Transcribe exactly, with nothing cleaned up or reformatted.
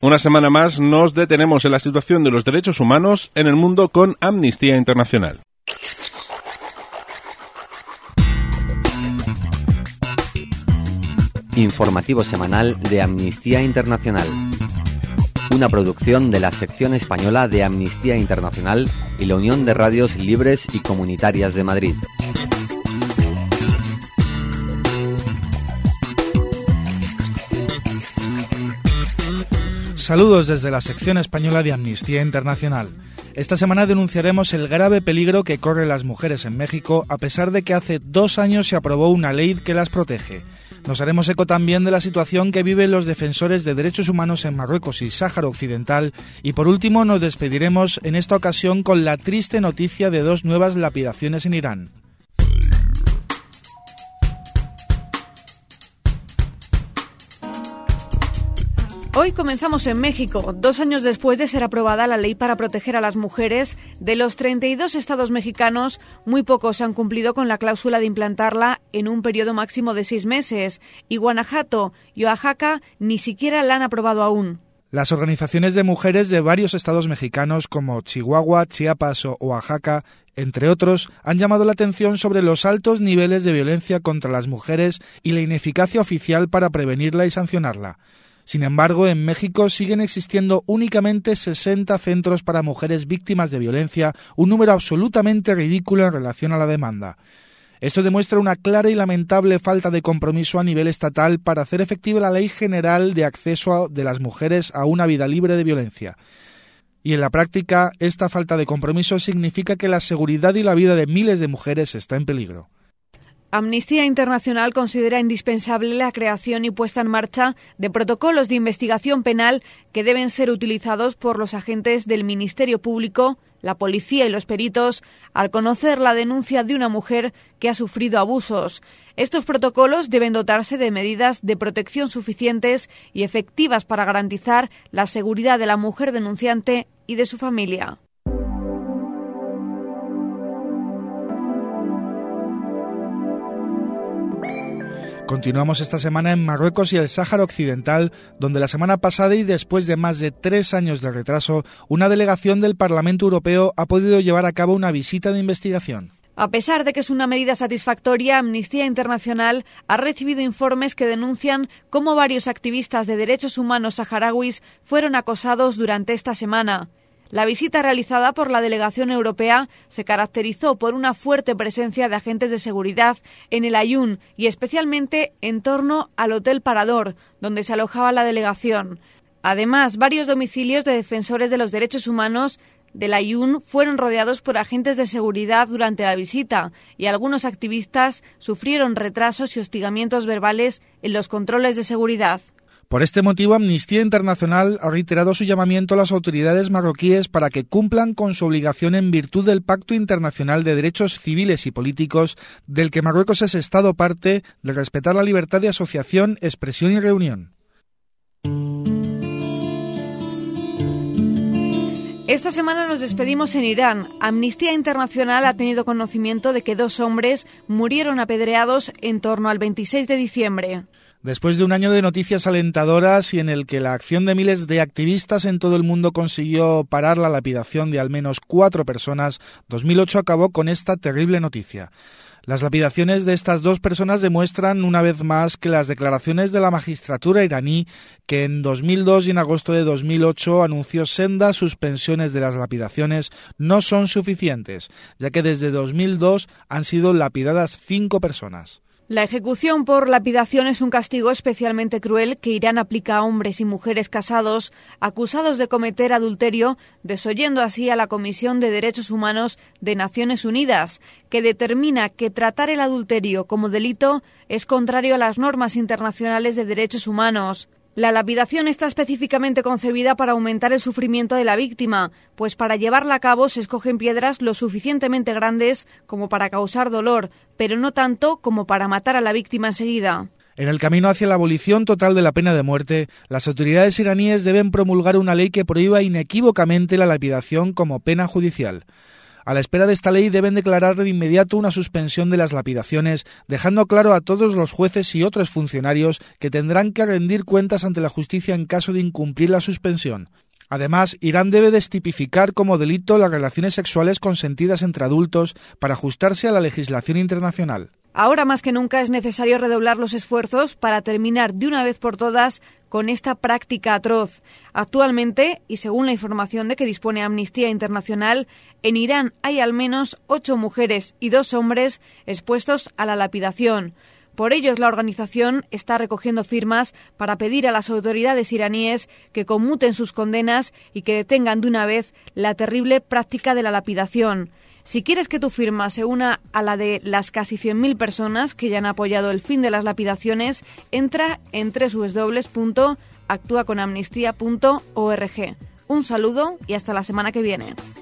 Una semana más nos detenemos en la situación de los derechos humanos en el mundo con Amnistía Internacional. Informativo semanal de Amnistía Internacional. Una producción de la sección española de Amnistía Internacional y la Unión de Radios Libres y Comunitarias de Madrid. Saludos desde la sección española de Amnistía Internacional. Esta semana denunciaremos el grave peligro que corren las mujeres en México a pesar de que hace dos años se aprobó una ley que las protege. Nos haremos eco también de la situación que viven los defensores de derechos humanos en Marruecos y Sáhara Occidental y por último nos despediremos en esta ocasión con la triste noticia de dos nuevas lapidaciones en Irán. Hoy comenzamos en México, dos años después de ser aprobada la ley para proteger a las mujeres. De los treinta y dos estados mexicanos, muy pocos han cumplido con la cláusula de implantarla en un periodo máximo de seis meses, y Guanajuato y Oaxaca ni siquiera la han aprobado aún. Las organizaciones de mujeres de varios estados mexicanos como Chihuahua, Chiapas o Oaxaca, entre otros, han llamado la atención sobre los altos niveles de violencia contra las mujeres y la ineficacia oficial para prevenirla y sancionarla. Sin embargo, en México siguen existiendo únicamente sesenta centros para mujeres víctimas de violencia, un número absolutamente ridículo en relación a la demanda. Esto demuestra una clara y lamentable falta de compromiso a nivel estatal para hacer efectiva la Ley General de Acceso de las Mujeres a una Vida Libre de Violencia. Y en la práctica, esta falta de compromiso significa que la seguridad y la vida de miles de mujeres está en peligro. Amnistía Internacional considera indispensable la creación y puesta en marcha de protocolos de investigación penal que deben ser utilizados por los agentes del Ministerio Público, la policía y los peritos al conocer la denuncia de una mujer que ha sufrido abusos. Estos protocolos deben dotarse de medidas de protección suficientes y efectivas para garantizar la seguridad de la mujer denunciante y de su familia. Continuamos esta semana en Marruecos y el Sáhara Occidental, donde la semana pasada y después de más de tres años de retraso, una delegación del Parlamento Europeo ha podido llevar a cabo una visita de investigación. A pesar de que es una medida satisfactoria, Amnistía Internacional ha recibido informes que denuncian cómo varios activistas de derechos humanos saharauis fueron acosados durante esta semana. La visita realizada por la delegación europea se caracterizó por una fuerte presencia de agentes de seguridad en el Ayun y especialmente en torno al Hotel Parador, donde se alojaba la delegación. Además, varios domicilios de defensores de los derechos humanos del Ayun fueron rodeados por agentes de seguridad durante la visita y algunos activistas sufrieron retrasos y hostigamientos verbales en los controles de seguridad. Por este motivo, Amnistía Internacional ha reiterado su llamamiento a las autoridades marroquíes para que cumplan con su obligación en virtud del Pacto Internacional de Derechos Civiles y Políticos, del que Marruecos es Estado parte, de respetar la libertad de asociación, expresión y reunión. Esta semana nos despedimos en Irán. Amnistía Internacional ha tenido conocimiento de que dos hombres murieron apedreados en torno al veintiséis de diciembre. Después de un año de noticias alentadoras y en el que la acción de miles de activistas en todo el mundo consiguió parar la lapidación de al menos cuatro personas, dos mil ocho acabó con esta terrible noticia. Las lapidaciones de estas dos personas demuestran una vez más que las declaraciones de la magistratura iraní, que en dos mil dos y en agosto de dos mil ocho anunció sendas suspensiones de las lapidaciones, no son suficientes, ya que desde dos mil dos han sido lapidadas cinco personas. La ejecución por lapidación es un castigo especialmente cruel que Irán aplica a hombres y mujeres casados acusados de cometer adulterio, desoyendo así a la Comisión de Derechos Humanos de Naciones Unidas, que determina que tratar el adulterio como delito es contrario a las normas internacionales de derechos humanos. La lapidación está específicamente concebida para aumentar el sufrimiento de la víctima, pues para llevarla a cabo se escogen piedras lo suficientemente grandes como para causar dolor, pero no tanto como para matar a la víctima enseguida. En el camino hacia la abolición total de la pena de muerte, las autoridades iraníes deben promulgar una ley que prohíba inequívocamente la lapidación como pena judicial. A la espera de esta ley deben declarar de inmediato una suspensión de las lapidaciones, dejando claro a todos los jueces y otros funcionarios que tendrán que rendir cuentas ante la justicia en caso de incumplir la suspensión. Además, Irán debe destipificar como delito las relaciones sexuales consentidas entre adultos para ajustarse a la legislación internacional. Ahora más que nunca es necesario redoblar los esfuerzos para terminar de una vez por todas con esta práctica atroz. Actualmente, y según la información de que dispone Amnistía Internacional, en Irán hay al menos ocho mujeres y dos hombres expuestos a la lapidación. Por ello, la organización está recogiendo firmas para pedir a las autoridades iraníes que conmuten sus condenas y que detengan de una vez la terrible práctica de la lapidación. Si quieres que tu firma se una a la de las casi cien mil personas que ya han apoyado el fin de las lapidaciones, entra en doble u doble u doble u punto actúa con amnistía punto org. Un saludo y hasta la semana que viene.